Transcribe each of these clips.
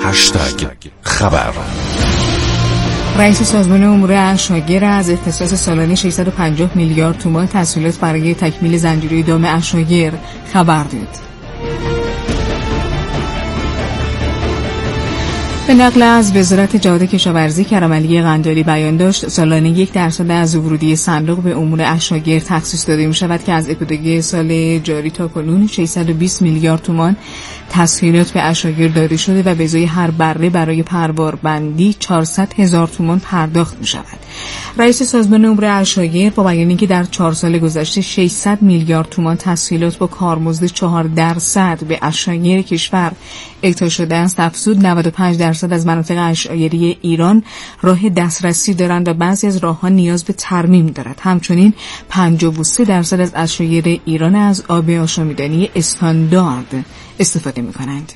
خبر. رئیس سازمان امور عشایر از اختصاص سالانه 650 میلیارد تومان تسهیلات برای تکمیل زنجیره دام عشایر خبر داد. به نقل از وزارت جهاد کشاورزی، کرم علی قندالی بیان داشت سالانه 1% از ورودی صندوق به امور عشایر تخصیص داده می شود که از ابتدای سال جاری تا کنون 620 میلیارد تومان تسهیلات به عشایر داده شده و به ازای هر بره برای پرواربندی 400,000 تومان پرداخت می شود. رئیس سازمان امور عشایر با بیان اینکه در 4 سال گذشته 600 میلیارد تومان تسهیلات با کارمزد 4% به عشایر کشور اعطا شده است، افزود 95% از مناطق عشایری ایران راه دسترسی دارند و بعضی از راه‌ها نیاز به ترمیم دارد. همچنین 53% از عشایر ایران از آب آشامیدنی استاندارد استفاده می‌کنند.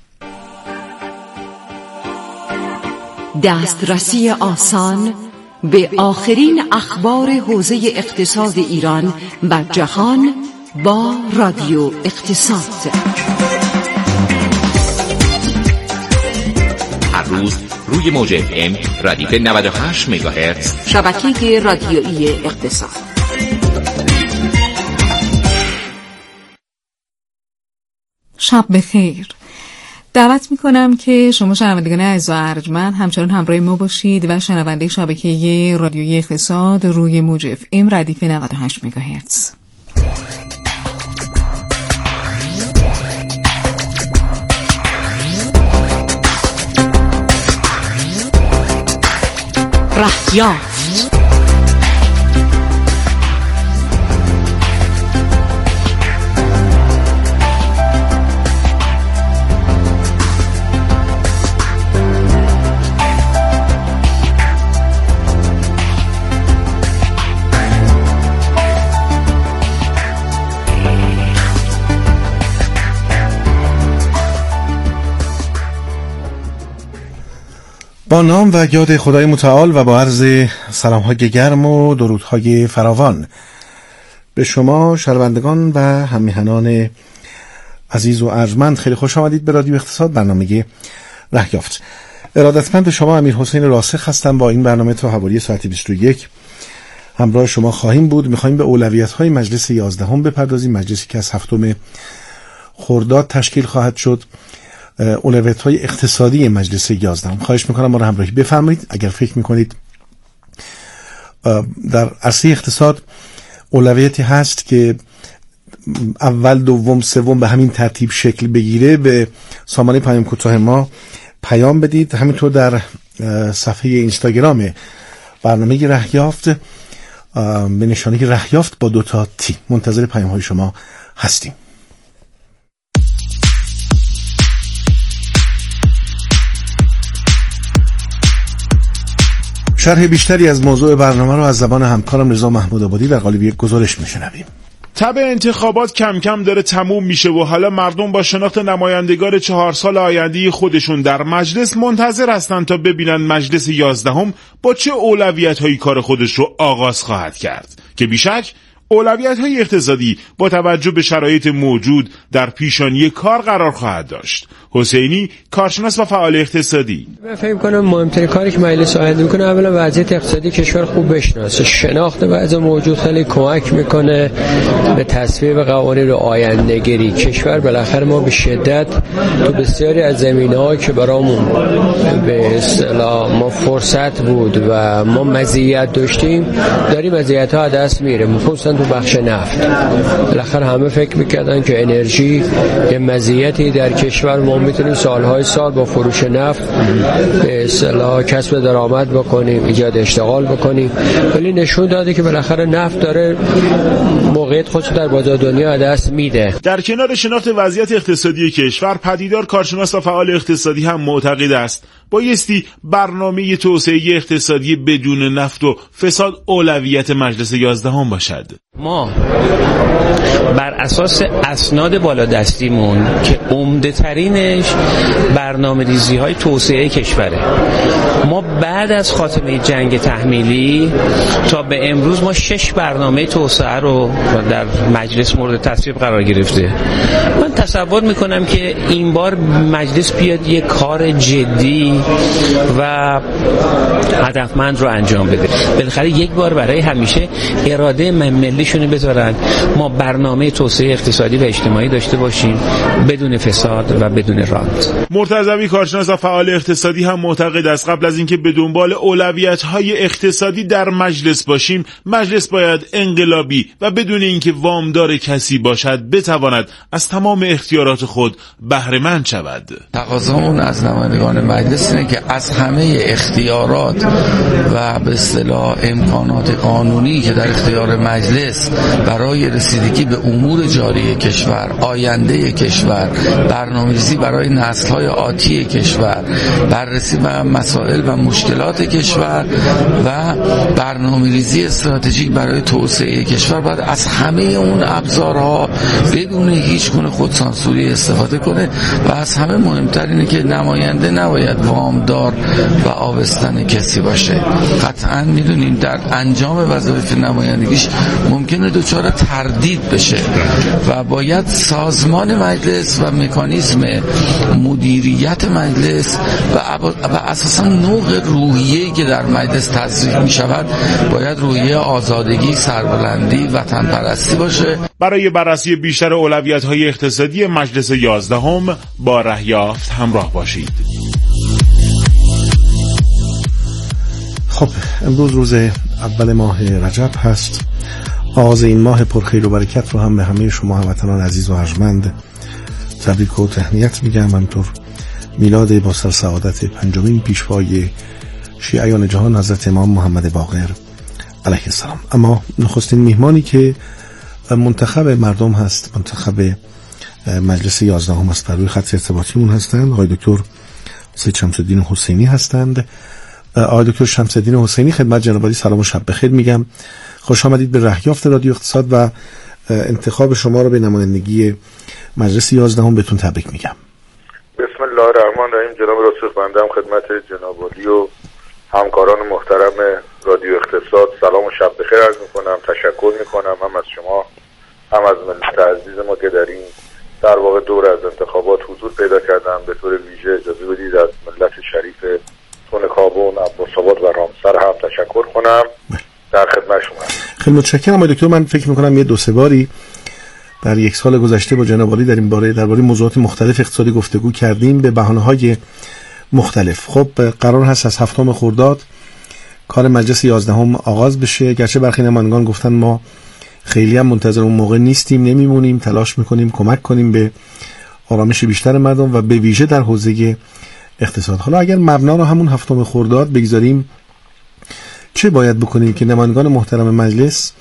دسترسی آسان به آخرین اخبار حوزه اقتصاد ایران و جهان با رادیو اقتصاد. هر روز روی موج FM ردیف 98 مگاهرتز شبکه رادیویی اقتصاد. شب بخیر. دعوت میکنم که شما شنوندگان اعزا ارجمند همچنان همراه ما باشید و شنونده شبکه رادیویی اقتصاد روی موج FM ردیف 98 مگاهرتز. رهیافت. با نام و یاد خدای متعال و با عرض سلام‌های گرم و درودهای فراوان به شما شنوندگان و هم‌میهنان عزیز و ارجمند، خیلی خوش آمدید به رادیو اقتصاد، برنامه رهیافت. ارادتمند شما امیرحسین راسخ هستم. با این برنامه تا حوالی ساعت 21 همراه شما خواهیم بود. می‌خوایم به اولویت‌های مجلس 11 بپردازیم، مجلسی که از 7 خرداد تشکیل خواهد شد. اولویت‌های اقتصادی مجلس 11. خواهش میکنم ما را همراهی بفرمایید. اگر فکر میکنید در عرصه اقتصاد اولویتی هست که اول، دوم، سوم به همین ترتیب شکل بگیره، به سامانه پیام کوتاه ما پیام بدید. همینطور در صفحه اینستاگرام برنامه رهیافت به نشانی رهیافت با 2 تی منتظر پیام‌های شما هستیم. شرح بیشتری از موضوع برنامه رو از زبان همکارم رضا محمود آبادی در قالب یک گزارش میشنویم. تبع انتخابات کم کم داره تموم میشه و حالا مردم با شناخت نمایندگان 4 سال آینده خودشون در مجلس منتظر هستن تا ببینن مجلس 11 با چه اولویت‌هایی کار خودش رو آغاز خواهد کرد که بیشک اولویت‌های اقتصادی با توجه به شرایط موجود در پیشانی کار قرار خواهد داشت. حسینی، کارشناس و فعال اقتصادی: من فکر می‌کنم مهمترین کاری که مجلس آینده می‌کنه اولا وضعیت اقتصادی کشور خوب بشناسه. شناخت وضع موجود خیلی کمک می‌کنه به تصویب قوانین آینده‌گیری. کشور بالاخره ما به شدت تو بسیاری از زمینه‌ها که برامون به اصطلاح ما فرصت بود و ما مزیت داشتیم، داریم مزیت‌ها از دست میره. خصوصا تو بخش نفت بالاخره همه فکر می‌کردن که انرژی یه مزیتی در کشور، ما میتونیم سالهای سال با فروش نفت به اصطلاح کسب درآمد بکنیم، ایجاد اشتغال بکنیم، ولی نشون داده که بالاخره نفت داره موقعیت خودش در بازار دنیا دست میده. در کنار شناخت وضعیت اقتصادی کشور، پدیدار، کارشناس و فعال اقتصادی هم معتقد است بایستی برنامه توسعه اقتصادی بدون نفت و فساد اولویت مجلس 11 باشد. ما بر اساس اسناد بالادستیمون که عمده ترینش برنامه‌ریزی های توسعه کشوره، ما بعد از خاتمه جنگ تحمیلی تا به امروز ما 6 برنامه توسعه رو در مجلس مورد تصویب قرار گرفته. من تصور میکنم که این بار مجلس بیاد یک کار جدی و هدفمند رو انجام بده. بالاخره یک بار برای همیشه اراده ملیشون بذارن ما برنامه توسعه اقتصادی و اجتماعی داشته باشیم بدون فساد و بدون رانت. مرتضوی کارشناس و فعال اقتصادی هم معتقد است قبل از اینکه به دنبال اولویت‌های اقتصادی در مجلس باشیم، مجلس باید انقلابی و بدون اینکه وامدار کسی باشد بتواند از تمام اختیارات خود بهره مند شود. تقاضامون از نمایندگان مجلس اینه که از همه اختیارات و به اصطلاح امکانات قانونی که در اختیار مجلس برای رسیدگی به امور جاری کشور، آینده کشور، برنامه‌ریزی برای نسل‌های آتی کشور، بررسی به مسائل و مشکلات کشور و برنامه‌ریزی استراتژیک برای توسعه کشور، باید از همه اون ابزارها بدون هیچ گونه خودسانسوری استفاده کنه و از همه مهمتر اینه که نماینده نباید وامدار و آبستن کسی باشه. قطعاً میدونیم در انجام وظایف نمایندگیش ممکنه دچار تردید بشه و باید سازمان مجلس و مکانیزم مدیریت مجلس و اساساً نوع روحیه‌ای که در مجلس تزریق می شود باید روحیه آزادگی، سربلندی، وطن پرستی باشه. برای بررسی بیشتر اولویت‌های اقتصادی مجلس 11 با رهیافت همراه باشید. خب امروز روز اول ماه رجب هست. آغاز این ماه پرخیر و برکت رو هم به همه شما هموطنان عزیز و ارجمند تبریک و تهنیت میگم. همینطور میلاد با سر سعادت پنجمین پیشوای شیعیان جهان حضرت امام محمد باقر علیه السلام. اما نخستین میهمانی که منتخب مردم هست، منتخب مجلس 11 است، بر روی خط ارتباطیمون هستند آقای دکتر سید شمس‌الدین حسینی هستند. آقای دکتر شمس‌الدین حسینی، خدمت جناب عالی سلام و شب بخیر میگم. خوش آمدید به رهیافت رادیو اقتصاد و انتخاب شما رو به نمایندگی مجلس 11 بهتون تبریک میگم. بسم الله الرحمن الرحیم. جناب رئیس بنده خدمت جناب عالی و همکاران محترم رادیو اقتصاد سلام و شب بخیر عرض میکنم. تشکر میکنم هم از شما هم از ملت عزیز ما که در این در واقع دور از انتخابات حضور پیدا کردن. به طور ویژه اجازه بدید از ملت شریف تونکابون، عباس‌آباد و رامسر هم تشکر کنم. در خدمت شما. خیلی متشکرم آقای دکتر. من فکر میکنم یه 2-3 باری در یک سال گذشته با جناب عالی در این باره درباره موضوعات مختلف اقتصادی گفتگو کردیم به بهانه‌های مختلف. خب قرار هست از 7 خرداد کار مجلس 11 آغاز بشه. گرچه برخی نمایندگان گفتن ما خیلی هم منتظر اون موقع نیستیم، نمیمونیم، تلاش میکنیم کمک کنیم به آرامش بیشتر مردم و به ویژه در حوزه اقتصاد. حالا اگر مبنا رو همون 7 خرداد بگذاریم، چه باید بکنیم که نمایندگان محترم مجلس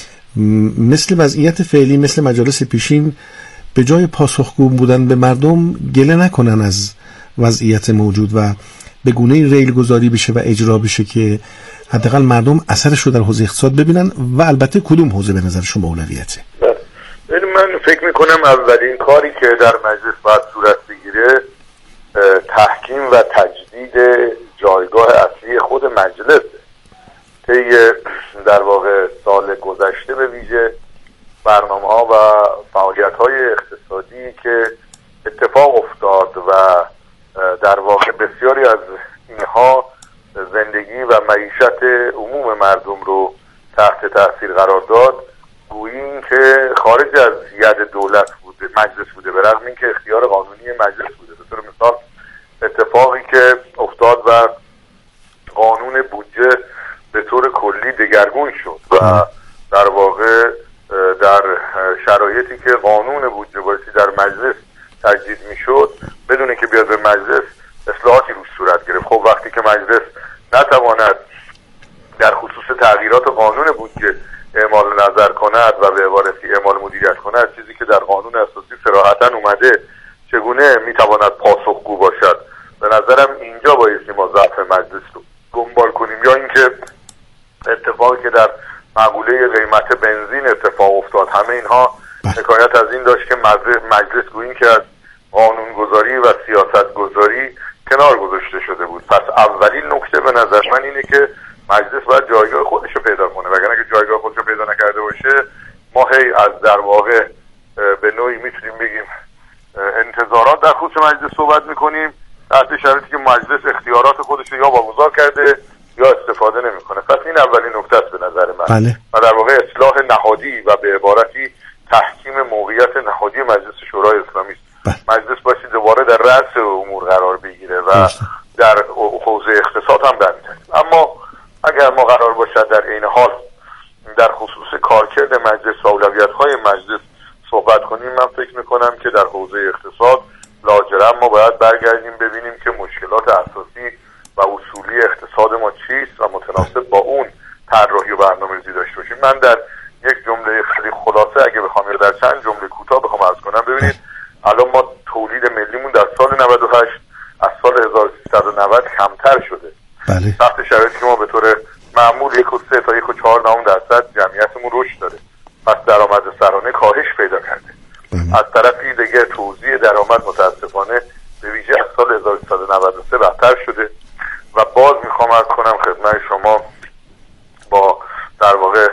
مثل وضعیت فعلی، مثل مجالس پیشین، به جای پاسخگو بودن به مردم گله نکنن از وضعیت موجود و به گونه‌ای ریل گذاری بشه و اجرا بشه که حداقل مردم اثرش رو در حوزه اقتصاد ببینن؟ و البته کدوم حوزه به نظر شما اولویته؟ من فکر میکنم اولین کاری که در مجلس باید صورت بگیره تحکیم و تجدید جایگاه اصلی خود مجلس. طی در واقع سال گذشته به ویژه برنامه‌ها و فعالیت‌های اقتصادی که اتفاق افتاد و در واقع بسیاری از اینها زندگی و معیشت عموم مردم رو تحت تاثیر قرار داد، گویی این که خارج از ید دولت بوده، مجلس بوده، به رغم این که اختیار قانونی مجلس بوده. به طور مثال اتفاقی که افتاد و قانون بودجه به طور کلی دگرگون شد و در واقع در شرایطی که قانون بودجه بایستی در مجلس تجدید میشد بدون که بیاد به مجلس اصلاحاتی روش صورت گرفت. خب وقتی که مجلس نتواند در خصوص تغییرات قانون بودجه اعمال نظر کند و به عبارتی اعمال مدیریت کند، چیزی که در قانون اساسی صراحتاً اومده، چگونه میتواند پاسخگو باشد؟ به نظرم اینجا بایستی ما ضعف مجلس رو دنبال کنیم، یا اینکه اتفاقی که در مقوله قیمت بنزین اتفاق افتاد. همه اینها حکایت از این داشت که مجلس گویی که از قانونگذاری و سیاست گذاری کنار گذاشته شده بود. پس اولین نکته به نظر من اینه که مجلس باید جایگاه خودش رو پیدا کنه، وگرنه اگه جایگاه خودش رو پیدا نکرده باشه ما هی از در واقع به نوعی میتونیم بگیم انتظارات در خصوص مجلس صحبت میکنیم تحت شرایطی که مجلس اختیارات خودش رو یا واگذار کرده یا استفاده نمیکنه. پس این اولین نکته است به نظر من. بله. و در واقع اصلاح نهادی و به عبارتی تحکیم موقعیت نهادی مجلس شورای اسلامی است. مجلس باید دوباره در رأس امور قرار بگیره و در حوزه اقتصاد هم برمی‌گرده. اما اگر ما قرار باشد در این حال در خصوص کارکرد مجلس و اولویت‌های مجلس صحبت کنیم، من فکر می‌کنم که در حوزه اقتصاد لاجرم ما باید برگردیم ببینیم که مشکلات اساسی و اصولی اقتصاد ما چیست و متناسب با اون طراحی و برنامه‌ریزی داشته باشیم. من در یک جمله خیلی خلاصه اگه بخوام یا در چند جمله کوتاه بخوام عرض کنم، ببینید الان ما تولید ملیمون در سال 98 از سال 1390 کمتر شده. بله. تحت شرایطی که ما به طور معمول 1.3 تا 1.4% جمعیتمون رشد داره. پس درآمد سرانه کاهش پیدا کرده. از طرفی دیگه توزیع درآمد متاسفانه به ویژه از سال 1393 بدتر شده و باز میخوام عرض کنم خدمت شما با در واقع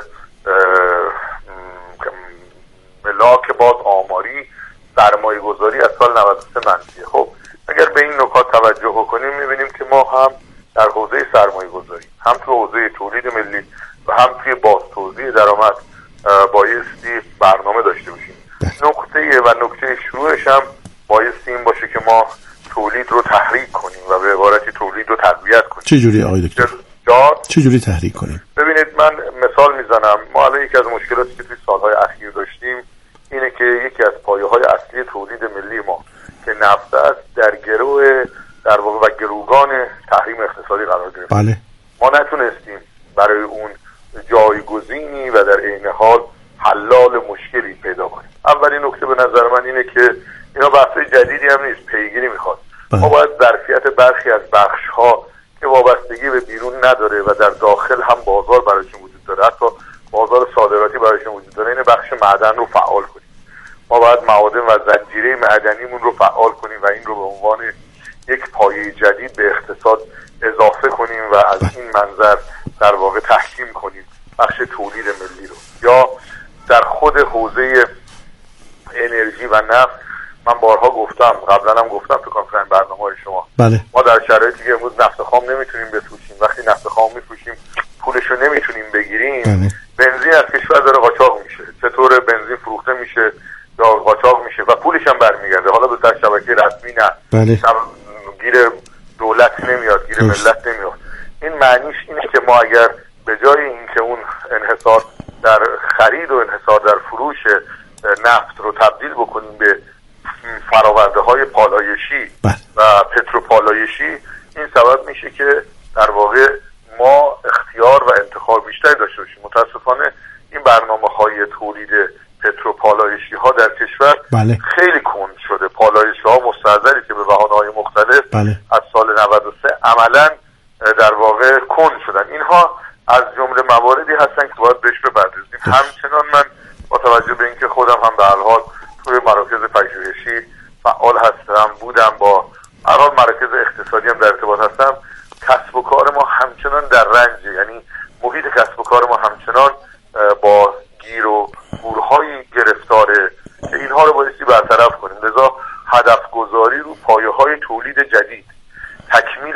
ملاک باز آماری سرمایه گذاری از سال 93 منفیه. خب اگر به این نکات توجه بکنیم میبینیم که ما هم در حوزه سرمایه گذاری هم تو حوزه تولید ملی و هم توی باز توزیع درآمد بایستی برنامه داشته باشیم. نکته شروعش هم بایستی این باشه که ما تولید رو تحریک کنیم و به عبارتی تولید رو تقویت کنیم. چه جوری آقای دکتر؟ چه جوری تحریک کنیم؟ ببینید من مثال میزنم. ما الان یکی از مشکلاتی که توی سالهای اخیر داشتیم اینه که یکی از پایه‌های اصلی تولید ملی ما که نفت است در گروه در واقع و گروگان تحریم اقتصادی قرار گرفت. بله. ما نتونستیم برای اون جایگزینی و در عین حال حلال مشکلی پیدا کنیم. اولین نکته به نظر من اینه که اینا بحث جدیدی هم نیست، پیگیری میخواد. ما باید ظرفیت برخی از بخش‌ها که وابستگی به بیرون نداره و در داخل هم بازار برایشون وجود داره، حتی بازار صادراتی برایشون وجود داره، این بخش معدن رو فعال کنیم. ما باید معادن و زنجیره معدنیمون رو فعال کنیم و این رو به عنوان یک پایه جدید به اقتصاد اضافه کنیم و از این منظر در واقع تحکیم کنیم بخش تولید ملی رو. یا در خود حوزه انرژی و نفت من بارها گفتم، قبلا هم گفتم تو کنفرانس برنامه‌های شما. بله. ما در شرایطی که امروز نفت خام نمیتونیم بفروشیم، وقتی نفت خام میفروشیم پولش رو نمیتونیم بگیریم. بله. بنزین از کشور داره قاچاق میشه. چطور بنزین فروخته میشه یا قاچاق میشه و پولش هم برمیگرده، حالا به سر شبکه رسمی نه. بله. گیر دولت نمیاد، گیر ملت نمیاد. این معنیش اینه که ما اگر به جای اینکه اون انحصار در خرید و انحصار در فروش نفت رو تبدیل بکنیم به فراورده های پالایشی و پتروپالایشی، این سبب میشه که در واقع ما اختیار و انتخاب بیشتری داشته باشیم. متاسفانه این برنامه‌های تولید پتروپالایشی ها در کشور خیلی کند شده. پالایشی ها مستحضری که به بهانه‌های مختلف از سال 93 عملاً در واقع کند شدن. اینها از جمله مواردی هستن که باید بهش بپردازیم. همچنان من با توجه به اینکه خودم هم به هر حال توی مراکز پژوهشی فعال هستم، بودم، با هر حال مراکز اقتصادی هم در ارتباط هستم، کسب و کار ما همچنان در رنجه. یعنی محیط کسب و کار ما همچنان با گیر و گورهایی گرفتاره که اینها رو بایستی برطرف کنیم. لذا هدف گذاری رو پایه‌های تولید جدید، تکمیل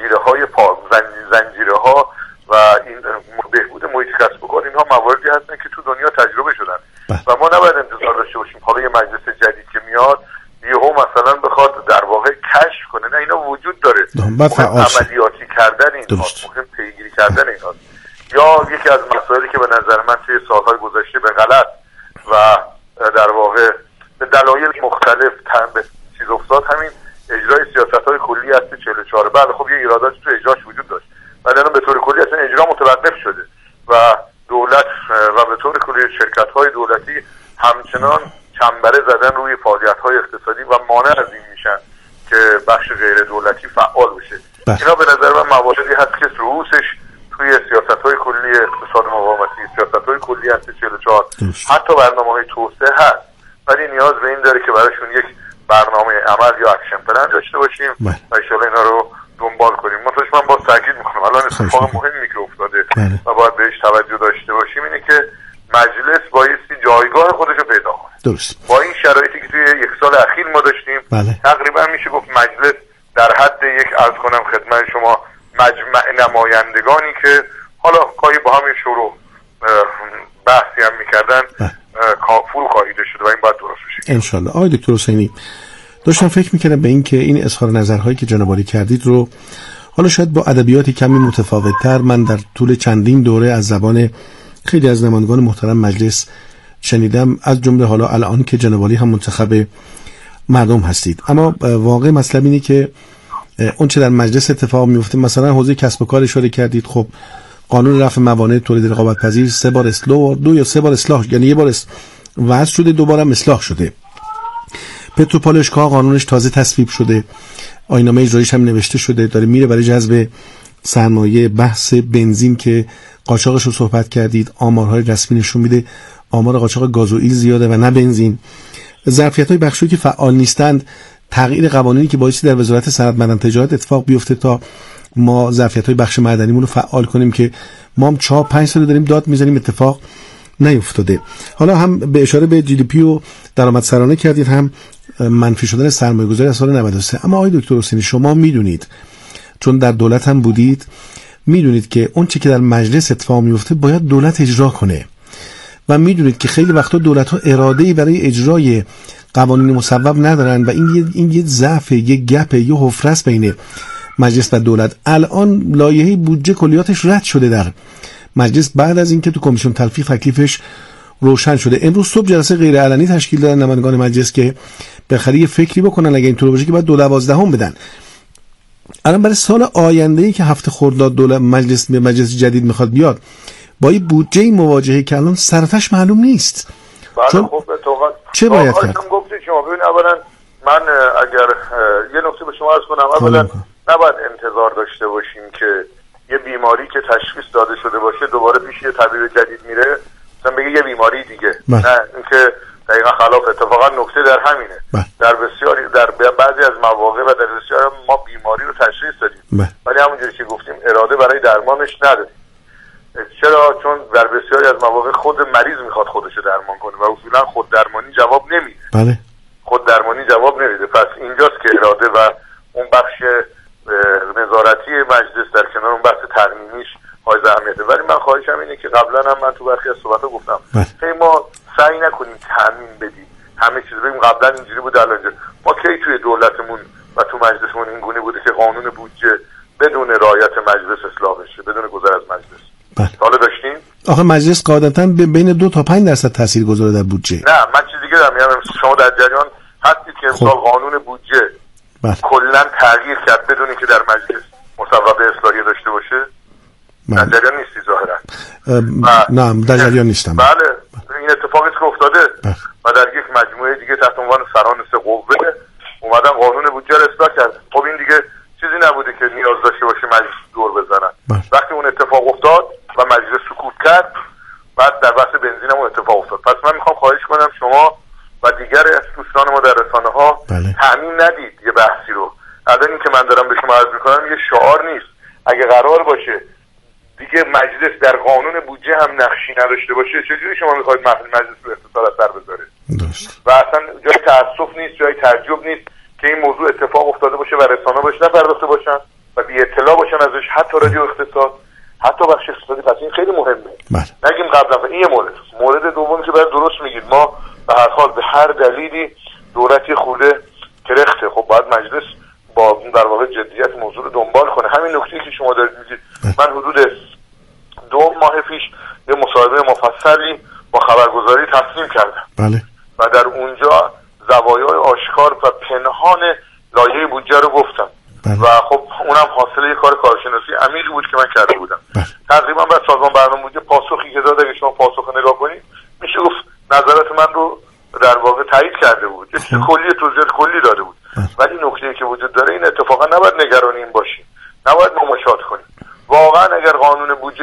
زنجیره ها و این بهبود محیط کسب و کار، اینها مواردی هستن که تو دنیا تجربه شدن و ما نباید انتظار داشته باشیم حالا یه مجلس جدید که میاد یهو مثلا بخواد در واقع کشف کنه. نه، اینا وجود داره. عملیاتی کردن اینهاست، مهم پیگیری کردن اینهاست. یا یکی از مسائلی که به نظر من توی سالهای گذشته به غلط و در واقع به دلایل مختلف به چیز افتاد، همین اجرای سیاست‌های کلی هست 44. بله خب یه ایراداتی تو اجراش وجود داشت، ولی الان به طور کلی اصلا اجرا متوقف شده و دولت و به طور کلی شرکت‌های دولتی همچنان چنبره زدن روی فعالیت‌های اقتصادی و مانع از این میشن که بخش غیر دولتی فعال بشه. اینا به نظر من مواردی هست که رؤوسش توی سیاست‌های کلی اقتصاد مقاومتی، سیاست‌های کلی انتی 44 حتی برنامه‌های توسعه هست، ولی نیاز به این داره که براشون یک برنامه عمل یا اکشن پلن داشته باشیم و ان شاءالله اینا رو دنبال کنیم. من باز تاکید می‌کنم الان اتفاق مهمی که افتاده و باید بهش توجه داشته باشیم اینه که مجلس بایستی جایگاه خودش رو پیدا کنه. درست. با این شرایطی که توی یک سال اخیر ما داشتیم تقریبا میشه گفت مجلس در حد یک عرض کنم خدمت شما مجمع نمایندگانی که حالا گاهی با هم شروع بحثی هم میکردن فرو کاهیده شده و این باید درست بشه ان شاء الله. آقای دکتر حسینی، داشتم فکر میکردم به این که این اظهار نظرهایی که جناب عالی کردید رو حالا شاید با ادبیاتی کمی متفاوت‌تر من در طول چندین دوره از زبان خیلی از نمایندگان محترم مجلس شنیدم، از جمله حالا الان که جناب عالی هم منتخب مردم هستید. اما واقع مطلب اینه که اون چه در مجلس اتفاق میفته، مثلا حوزه کسب و کار اشاره کردید، خب قانون رفع موانع تولید رقابت پذیر 3 بار اصلاح، 2 یا 3 بار اصلاح، یعنی 1 بار وضع شده 2 بارم اصلاح شده. پتروپالشگاه قانونش تازه تصویب شده، آیین‌نامه اجراییش هم نوشته شده، داره میره برای جذب سرمایه. بحث بنزین که قاچاقش رو صحبت کردید، آمارهای رسمی نشون میده آمار قاچاق گازوئیل زیاده و نه بنزین. ظرفیت‌های بخشی که فعال نیستند، تغییر قوانینی که باعث در وزارت صنعت معدن تجارت اتفاق بیفته تا ما ظرفیت‌های بخش معدنیمون رو فعال کنیم که ما هم 4-5 سال داریم داد میزنیم اتفاق نیفتاده. حالا هم به اشاره به جی دی پی و درآمدسرانه کردید، هم منفی شدن سرمایه‌گذاری از سال 93. اما آقای دکتر حسینی، شما میدونید چون در دولت هم بودید، میدونید که اون چه که در مجلس اتفاق میفته باید دولت اجرا کنه و میدونید که خیلی وقتا دولت‌ها اراده‌ای برای اجرای قوانین مصوب ندارن و این یه ضعف، یه گپ، یه حفره است بین مجلس و دولت. الان لایحه بودجه کلیاتش رد شده در مجلس بعد از اینکه تو کمیسیون تلفیق تکلیفش روشن شده. امروز صبح جلسه غیر علنی تشکیل دادن نمایندگان مجلس که بخری یه فکری بکنن اگه اینطور باشه که بعد 12 بدن. الان برای سال آینده‌ای که هفته خرداد دولت مجلس جدید میخواد بیاد با این بودجه مواجهه که الان سرتش معلوم نیست. چون خب چه باید کرد؟ گفتید شما ببین، اولا من اگر یه نکته به شما عرض کنم، اولا نباید انتظار داشته باشیم که یه بیماری که تشخیص داده شده باشه دوباره پیش یه طبیب جدید میره مثلا بگه یه بیماری دیگه. نه، اینکه دقیقا خلاف. اتفاقا نکته در همینه. در بسیاری در بعضی از مواقع و در بسیاری ما بیماری رو تشخیص دادیم ولی همونجوری که گفتیم اراده برای درمانش نداریم. چرا؟ چون در بسیاری از مواقع خود مریض میخواد خودشو درمان کنه و اصولا خود درمانی جواب نمیده. خود درمانی جواب نمیده. پس اینجاست که اراده و اون بخش نظارتی مجلس در کنار اون بحث تقنینیش های اهمیته. ولی من خواهشم اینه که قبلا هم من تو برخی از صحبت‌ها گفتم ما سعی نکنیم تامین بدیم همه چیز، بگیم قبلا اینجوری بود الان اینجوری. ما کی توی دولتمون و تو مجلسمون این گونه بوده که قانون بودجه بدون رعایت مجلس اصلاح بشه، بدون گذر از مجلس؟ حالا داشتیم. آخه مجلس قاعدتاً بین 2 تا 5% تاثیرگذاره در بودجه. نه، من چیز دیگه دارم میگم. شما در جریان هستید که امسال قانون بودجه کلا تغییر کرد بدون اینکه در مجلس مصوبه اصلاحی داشته باشه؟ در جریان نیستی ظاهرا. نه، در جریان نیستم. بله، این اتفاقی که افتاده و در یک مجموعه دیگه تحت عنوان سران 3 قوه اومدن قانون بودجه رو اصلاح کرد. خب این دیگه چیزی نبوده که نیاز داشته باشه مجلس دور بزنن. وقتی اون اتفاق افتاد و مجلس سکوت کرد، بعد در بحث بنزین هم اتفاق افتاد. پس من میخوام خواهش کنم شما و دیگر دوستان ما در رسانه‌ها تامین ندید یه بحثی رو. الان این که من دارم به شما عرض میکنم یه شعار نیست. اگه قرار باشه دیگه مجلس در قانون بودجه هم نقشی نداشته باشه، چجوری شما میخواید مجلس رو اقتصاد از سر بذاره؟ و اصلا جای تأسف نیست، جای تعجب نیست که این موضوع اتفاق افتاده باشه و رسانه‌ها باشه نپرداخته باشن و بی اطلاع باشن ازش، حتی رادیو اقتصاد، حتی بخش اقتصادی. پس این خیلی مهمه. نگیم قبلا. این یه مورد دوم که باید درست میگید، ما به هر حال به هر دلیلی دولتی خورده کرخته. خب باید مجلس با در واقع جدیت موضوع رو دنبال کنه. همین نکته که شما دارید میگید، من حدود 2 ماه پیش یه مصاحبه مفصلی با خبرگزاری تصمیم کردم و در اونجا زوایای آشکار و پنهان لایحه بودجه رو گفتم و خب اونم حاصل یه کار کارشناسی عمیقی بود که من کرده بودم. تقریبا بعد سازمان برنامه بودجه پاسخی که داد، اگه شما پاسخ نگاه کنید میشه گفت نظرات من رو در واقع تایید کرده بود. یه چیز کلی، توضیحات کلی داده بود. ولی نکته‌ای که وجود داره این اتفاقا نباید نگران این باشیم، نباید مماشات کنیم. واقعا اگر قانون بودجه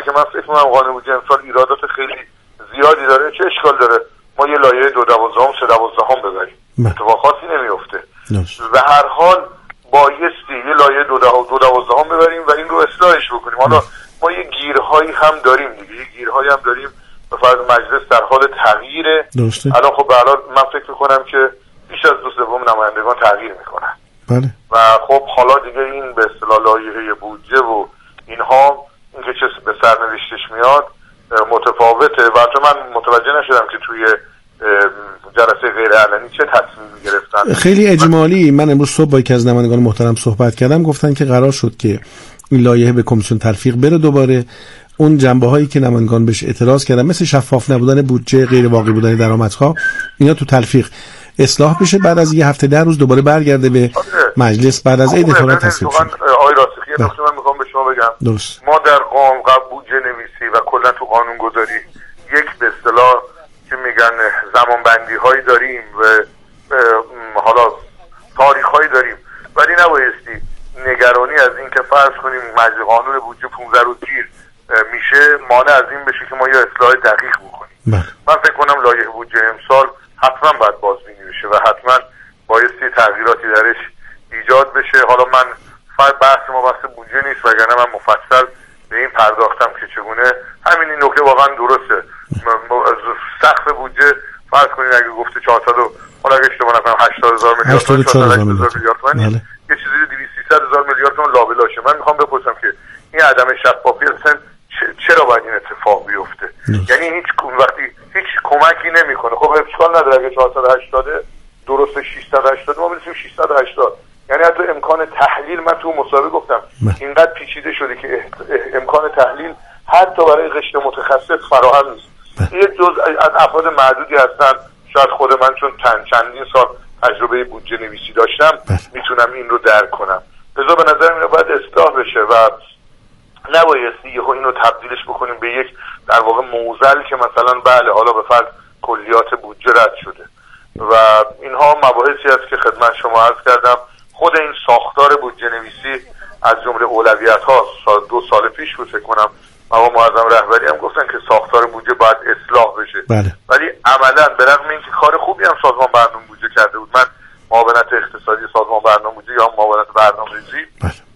فکر می‌کنم قانون بودجه امسال ایرادات خیلی زیادی داره. چه اشکال داره ما یه لایحه 2/12 3/12 ببریم؟ اتفاق خاصی نمیفته. به هر حال بایستی یه لایحه 2/12 ببریم و این رو اصلاحش بکنیم. حالا ما یه گیرهایی هم داریم دیگه، یه گیرهایی هم داریم به فرض مجلس در حال تغییره. الان خب به حال من فکر می‌کنم که بیش از 2/3 نمایندگان تغییر میکنن. بله. و خب حالا دیگه این به اصطلاح لایحه بودجه و اینها این که چه به سرنوشتش میاد متفاوته و من متوجه نشدم که توی جلسه غیر علنی چه تصمیمی گرفتن. خیلی اجمالی. من امروز صبح با یکی از نمایندگان محترم صحبت کردم، گفتن که قرار شد که این لایحه به کمیسیون تلفیق بره، دوباره اون جنبه‌هایی که نمایندگان بهش اعتراض کردن مثل شفاف نبودن بودجه، غیر واقعی بودن درآمدها، اینا تو تلفیق اصلاح بشه، بعد از یه هفته 10 روز دوباره برگرده به مجلس بعد از عید احتمالاً تصویب شه. آقای راسخی نکته من میخوام به شما بگم. درست. ما در قانون بودجه نویسی و کلا تو قانون گذاری یک به اصطلاح که میگن زمان بندی هایی داریم و حالا تاریخ هایی داریم، ولی نبایستی نگرانی از این که فرض کنیم مجلس قانون بودجه 15 روز گیر میشه مانع از این بشه که ما یه اصلاح دقیق بکنیم. من فکر کنم لایحه بودجه امسال حتما باید بازبینی بشه و حتما بایستی تغییراتی درش ایجاد بشه. حالا من بحث ما بحث بودجه نیست، وگرنه من مفصل به این پرداختم که چگونه همین این نکته واقعا درسته. سقف بودجه فرض کنید اگه گفته 400 حالا اگه اشتباه نکنم 80,000 میلیارد تومان یه چیزی 200-300,000 میلیارد تومان لابلاشه. من میخوام بپرسم که این عدم شفافیت چرا باید این اتفاق بیفته؟ یعنی وقتی هیچ کمکی نمیکنه. خب اشکال نداره اگه 480 درست 680 ما برسیم 680. یعنی حتی امکان تحلیل، من تو مصاحبه گفتم اینقدر پیچیده شده که امکان تحلیل حتی برای قشر متخصص فراهم نیست. یه جزء از افراد معدودی هستن، شاید خود من چون چندین سال تجربه بودجه نویسی داشتم میتونم این رو درک کنم. لذا به نظر میاد باید اصلاح بشه و نبایستی اینو تبدیلش بکنیم به یک در واقع موزل که مثلا بله حالا به فرض کلیات بودجه رد شده و اینها مباحثی است که خدمت شما عرض کردم. خود این ساختار بودجه نویسی از جمله اولویت ها 2 سال پیش بود فکر کنم مقام معظم رهبری هم گفتن که ساختار بودجه باید اصلاح بشه. ولی عملا به رغم اینکه کار خوبی هم سازمان برنامه بودجه کرده بود، من معاونت اقتصادی سازمان برنامه بودجه یا معاونت برنامه‌ریزی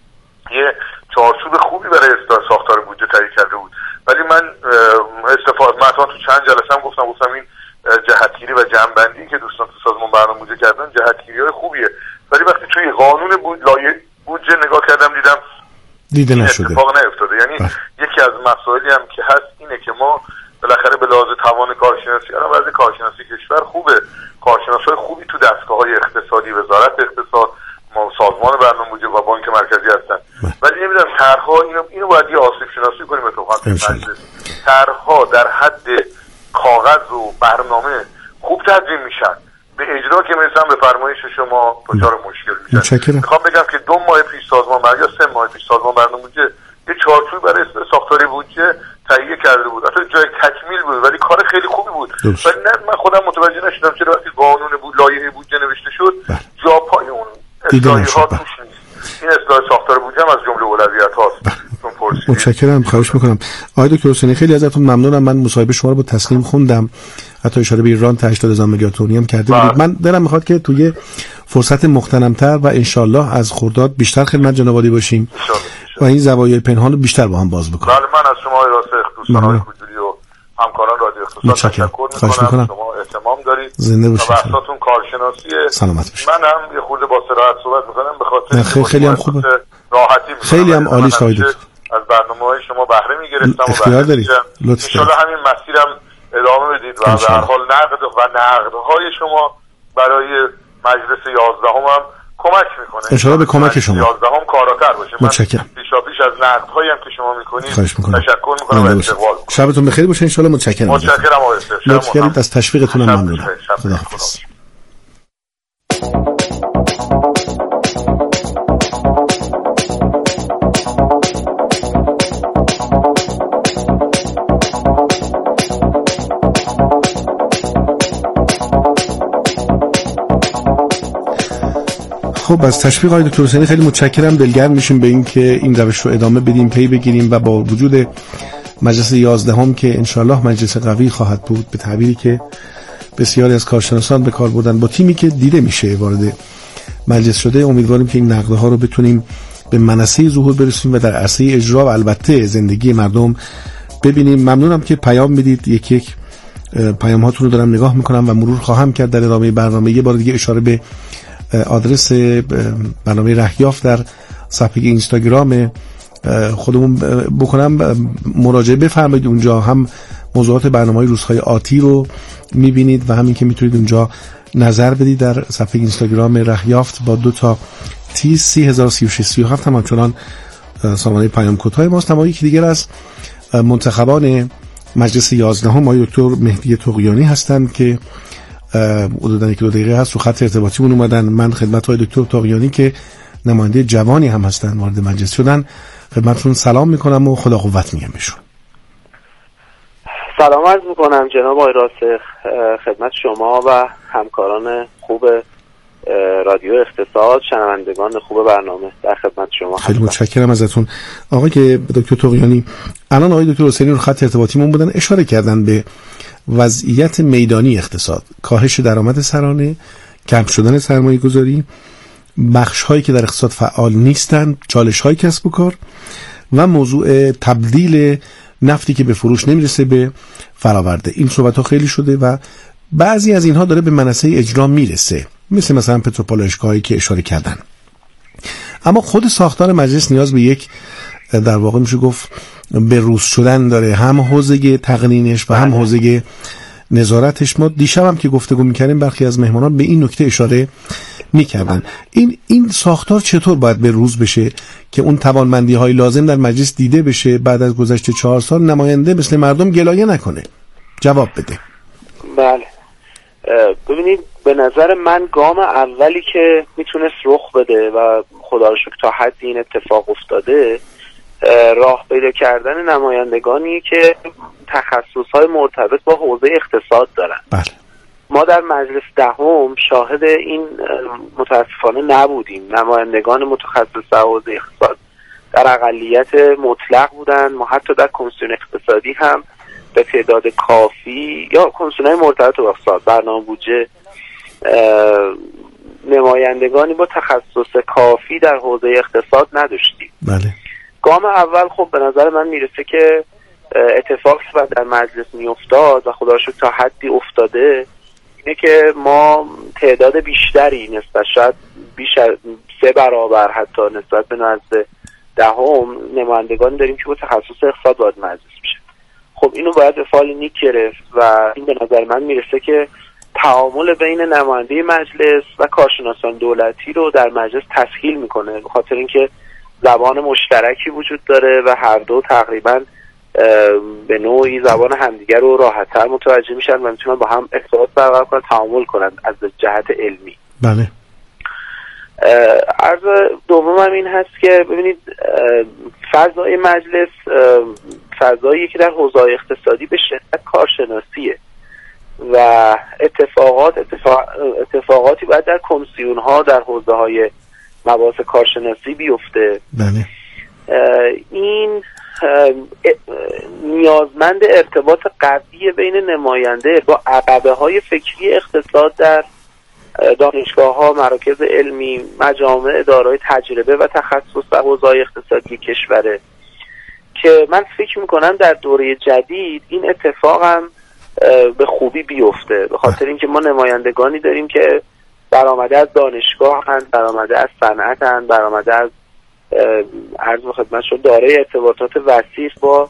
یه چارچوب خوبی برای اصلاح ساختار بودجه تهیه کرده بود، ولی من استفاده مثلا تو چند جلسه هم گفتم این جهتگیری و جمع‌بندی که دوستان تو سازمان برنامه بودجه کردن جهتگیری‌های خوبیه، ولی وقتی توی قانون لایحه بودجه نگاه کردم دیده نشده، اتفاق نیفتاده. یعنی یکی از مسائلی هم که هست اینه که ما بالاخره به لحاظ توان کارشناسی، الان وضع کارشناسی کشور خوبه، کارشناسای خوبی تو دستگاه‌های اقتصادی، وزارت اقتصاد، سازمان برنامه بودجه و بانک مرکزی هستن، ولی نمیدونم طرح‌ها اینو باید یه آسیب شناسی کنیم. به توفیق مجلس طرح‌ها در حد کاغذ و برنامه خوب تدوین میشن، به اجرا که مثلا به فرمایش شما دچار مشکل میشن. میخوام بگم که 2 ماه پیش سازمان یا 3 ماه پیش سازمان برنامه بودجه یه چارچوب برای ساختار بودجه تهیه کرده بود، حتی جای تکمیل بود ولی کار خیلی خوبی بود. ولی نه من خودم متوجه نشدم چرا وقتی قانون لایحه بودجه نوشته شد جا پای اون اصلاحات توش نیست. این اصلاح ساختار بودجه هم از جمله اولویت هاست. متشکرم، خواهش میکنم. آقای دکتر حسینی خیلی ازتون ممنونم. من مصاحبه شما رو با تسلیم خوندم، حتی اشاره به ایران تا 80,000 میلیارد تومانی هم کرده بودید. من دلم میخواد که توی فرصت مغتنم‌تر و انشالله از خرداد بیشتر خدمت جناب عالی باشیم و این زوایای پنهان رو بیشتر با هم باز بکنیم. بله، من از شما راسخ دوستان حضوری و همکاران رادیو اقتصاد تشکر میکنم. شما اهتمام دارید. زنده باشید. بحثاتون کارشناسی سلامت باشید. منم یه خورده با صراحت صحبت میکنم به خاطر خیلی هم خوبه. راحتی میکنم. خیلی هم عالی شاید. از برنامه‌های شما بهره میگرفتم و اختیار دارید. لطفاً ان شاء همین مسیرم ادامه بدید و به هر حال نقدهای شما برای مجلس 11 هم کمک میکنه. ان شاء الله به کمک شما 11 هم کاراتر باشه. متشکرم. پیش از نقدهایی هم که شما میکنید تشکر میکنم و استقبال میکنم. شبتون بخیر باشه ان شاء الله. متشکرم. آقای استاد. لطف کردید، از تشویقتون هم ممنونم. خداحافظ. خب از تشویق آقای دکتر حسینی خیلی متشکرم. دلگرم میشیم به این که این روش رو ادامه بدیم، پی بگیریم و با وجود مجلس 11 که انشالله مجلس قوی خواهد بود، به تعبیری که بسیاری از کارشناسان به کار بردن، با تیمی که دیده میشه وارد مجلس شده. امیدواریم که این نقدها رو بتونیم به منصه ظهور برسونیم و در عرصه اجرا و البته زندگی مردم ببینیم. ممنونم که پیام میدید، یک یک پیام هاتون رو دارم نگاه میکنم و مرور خواهم کرد در ادامه برنامه. یه بار دیگه اشاره به آدرس برنامه رهیافت در صفحه اینستاگرام خودمون بکنم، مراجعه بفرمایید. اونجا هم موضوعات برنامه‌های روزهای آتی رو میبینید و همین که میتونید اونجا نظر بدید در صفحه اینستاگرام رهیافت با 2 تا تی 303637 همچنان سامانه پیام کوتاه ماست. اما یکی دیگر از منتخبان مجلس 11 آقای دکتر مهدی طغیانی هستند که حدوداً 1-2 دقیقه هست رو خط ارتباطیمون اومدن. من خدمت آقای دکتر طغیانی که نماینده جوانی هم هستن وارد مجلس شدن خدمتتون سلام میکنم و خدا قوت میگم بهشون. سلام عرض میکنم جناب آقای راسخ خدمت شما و همکاران خوب رادیو اقتصاد، شنوندگان خوب برنامه، در خدمت شما. خیلی متشکرم ازتون. آقای دکتر طغیانی، الان آقای دکتر حسینی رو خط ارتباطیمون بودن، اشاره کردن به وضعیت میدانی اقتصاد، کاهش درآمد سرانه، کم شدن سرمایه گذاری، بخش هایی که در اقتصاد فعال نیستند، چالش های کسب و کار و موضوع تبدیل نفتی که به فروش نمیرسه به فراورده. این صحبت ها خیلی شده و بعضی از اینها داره به منصه اجرا میرسه، مثلا پتروپالایشگاهی که اشاره کردن. اما خود ساختار مجلس نیاز به یک در واقع میشه گفت به روز شدن داره، هم حوزه تقنینش و هم حوزه نظارتش. ما دیشب هم که گفتگو میکردیم برخی از مهمانان به این نکته اشاره میکردن. این ساختار چطور باید به روز بشه که اون توانمندی های لازم در مجلس دیده بشه، بعد از گذشت 4 سال نماینده مثل مردم گلایه نکنه؟ جواب بده. بله، ببینید به نظر من گام اولی که میتونست رخ بده و خدا رو شکر تا حدی این اتفاق افتاده، راه پیدا کردن نمایندگانی که تخصص‌های مرتبط با حوزه اقتصاد دارن. بله. ما در مجلس 10 شاهد این متاسفانه نبودیم. نمایندگان متخصص در حوزه اقتصاد در اقلیت مطلق بودن. ما حتی در کمیسیون اقتصادی هم به تعداد کافی یا کمیسیون‌های مرتبط با اقتصاد، برنامه بودجه، نمایندگانی با تخصص کافی در حوزه اقتصاد نداشتیم. بله. گام اول خب به نظر من میرسه که اتفاقی که در مجلس میافتاد و خدا رو شکر تا حدی افتاده اینه که ما تعداد بیشتری نسبت شاید بیش از 3 برابر حتی نسبت به نزد 10 نمایندگانی داریم که با تخصص اقتصاد وارد مجلس میشه. خب اینو باید به فال نیک گرفت و این به نظر من میرسه که تعامل بین نماینده مجلس و کارشناسان دولتی رو در مجلس تسهیل میکنه، به خاطر اینکه زبان مشترکی وجود داره و هر دو تقریبا به نوعی زبان همدیگر رو راحت‌تر متوجه میشن و میتونن با هم ارتباط برقرار کنن، تعامل کنن از جهت علمی. بله. عرض دومم این هست که ببینید فضای مجلس فضایی که در حوزه اقتصادی به شدت کارشناسیه و اتفاقاتی باید در کمیسیون ها در حوزه های مباحث کارشناسی بیفته. بله. این نیازمند ارتباط قوی بین نماینده با عقبه های فکری اقتصاد در دانشگاه ها، مراکز علمی، مجامع دارای تجربه و تخصص در حوزه اقتصادی کشوره که من فکر میکنم در دوره جدید این اتفاق هم به خوبی بیفته، به خاطر اینکه ما نمایندگانی داریم که برآمده از دانشگاه هستند، برآمده از صنعت هستند، برآمده از عرض خدمت شما دارای ارتباطات وسیع با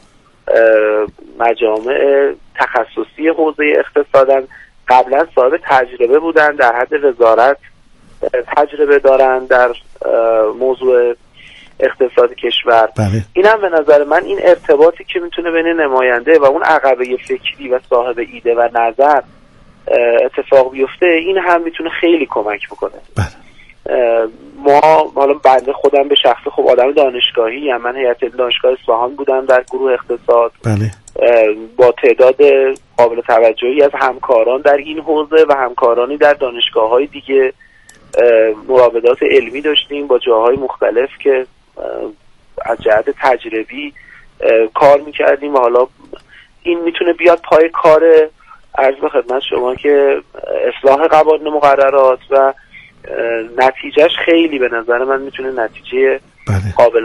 مجامع تخصصی حوزه اقتصادن، قبلا صاحب تجربه بودن، در حد وزارت تجربه دارن در موضوع اقتصاد کشور. بله. این هم به نظر من این ارتباطی که میتونه بین نماینده و اون عقبه فکری و صاحب ایده و نظر اتفاق بیفته، این هم میتونه خیلی کمک بکنه. بله. ما حالا بنده خودم به شخص خب آدم دانشگاهی هم، من هیئت دانشگاه اصفهان بودم در گروه اقتصاد. بله. با تعداد قابل توجهی از همکاران در این حوزه و همکارانی در دانشگاه‌های دیگه مراودات علمی داشتیم با جاهای مختلف که از جهت تجربی کار میکردیم و حالا این میتونه بیاد پای کار عرض به خدمت شما که اصلاح قوانین مقررات و نتیجهش خیلی به نظر من میتونه نتیجه قابل